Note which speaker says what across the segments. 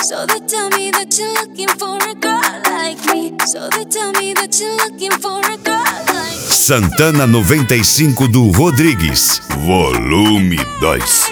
Speaker 1: So they tell me that you're looking for a girl like me. So they tell me that you're looking for a girl like me.
Speaker 2: Santana 95 do Rodrigues. Volume 2.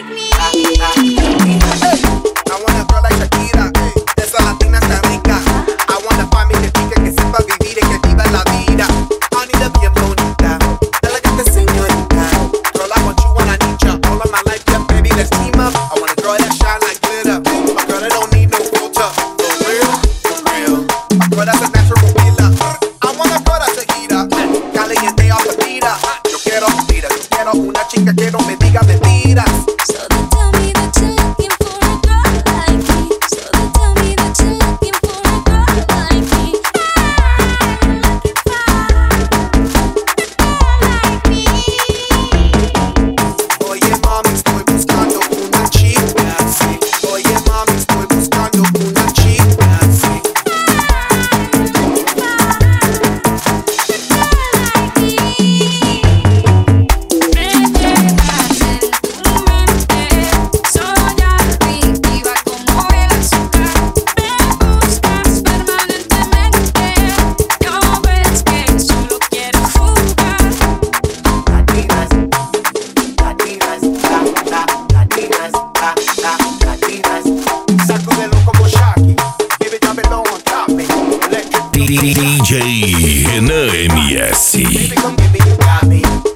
Speaker 3: I want a girl like Shakira, de esa latina tan rica. I want a familia chica que sepa vivir y que viva la vida. I need a bien bonita, elegante señorita. Girl, I want you when I need ya. All of my life, yeah, baby, let's team up. I want a girl that shine like glitter. A girl that don't need no filter. For real, for real. A girl that's a natural healer. I want a girl that's a heater. Caliente off the vida. Yo quiero una chica que no me diga mentiras.
Speaker 1: So they tell me that you're looking for a girl like me. So they tell me that you're looking for a girl like me. I'm looking for a girl like me.
Speaker 3: Oye mami, estoy buscando una chica así. Oye mami, estoy buscando una chica así.
Speaker 1: Soy adictiva como el azúcar. Me buscas permanentemente. No ves que solo quiero jugar.
Speaker 3: Latinas, latinas, latinas, latinas. Sacúdelo como Shaki. Baby, drop it low on top, baby. Electric.
Speaker 2: DJ Renan MS.
Speaker 3: Baby, come give me, you got me.